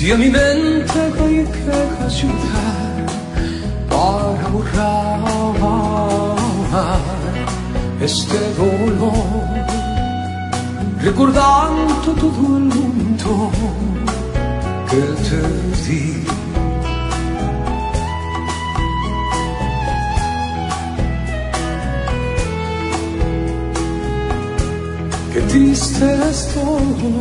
Si a mi mente hay que ayudar para borrar este dolor, recordando todo el mundo que te di. Qué triste estoy,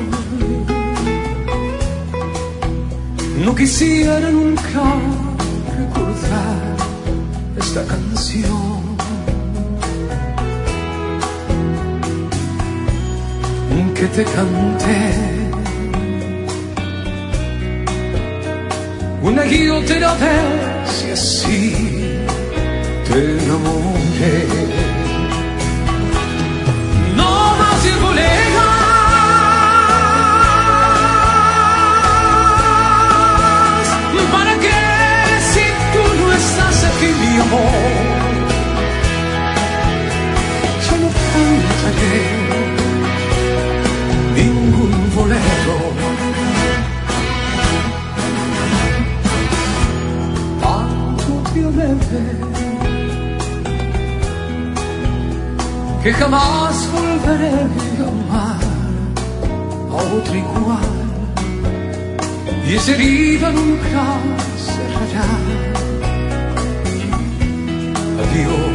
no quisiera nunca recordar esta canción que te canté, una y otra vez, y así te enamoré. No más ir colegas, ¿para qué si tú no estás aquí, mi amor? Yo no cantaré ningún bolero, tanto te amé que jamás volveré a amar a otro igual, y esa herida nunca cerrará. Adiós.